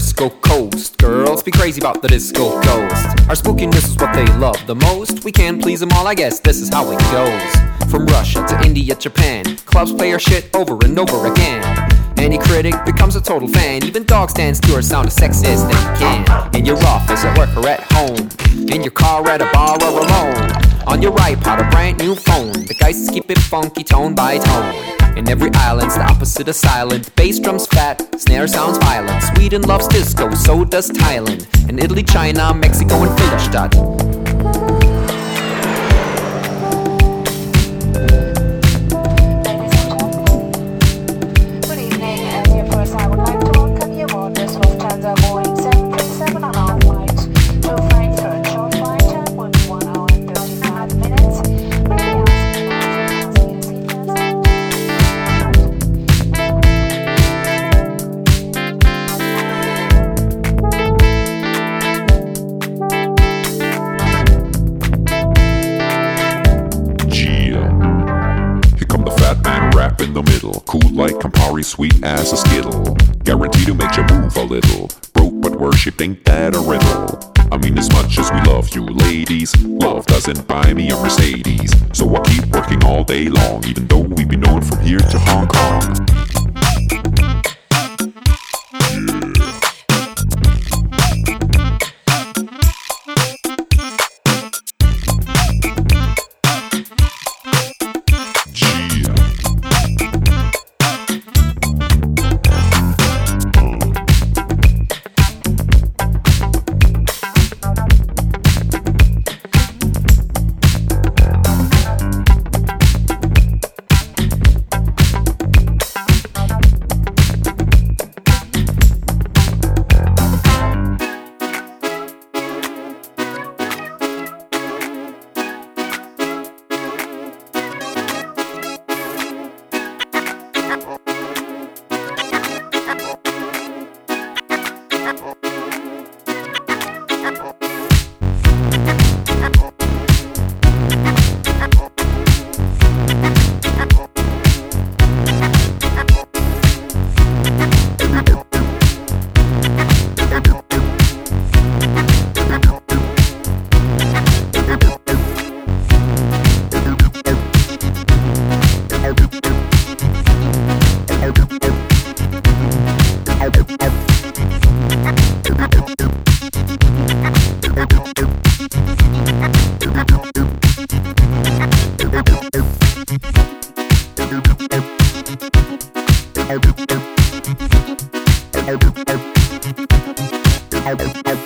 Frisco coast. Girls be crazy about the disco ghost. Our spookiness is what they love the most. We can't please them all, I guess this is how it goes. From Russia to India, Japan, clubs play our shit over and over again. Any critic becomes a total fan. Even dogs dance to our sound as sexy as they can. In your office, at work, or at home. In your car, at a bar, or alone. On your iPod, a brand new phone. The guys keep it funky tone by tone. In every island's the opposite of silent. Bass drums fat, snare sounds violent. Sweden loves disco, so does Thailand. And Italy, China, Mexico, and Phillerstadt. In the middle, cool like Campari, sweet as a Skittle. Guaranteed to make you move a little. Broke but worship, ain't that a riddle? I mean, as much as we love you ladies, love doesn't buy me a Mercedes. So I keep working all day long, even though we be known from here to Hong Kong. I'll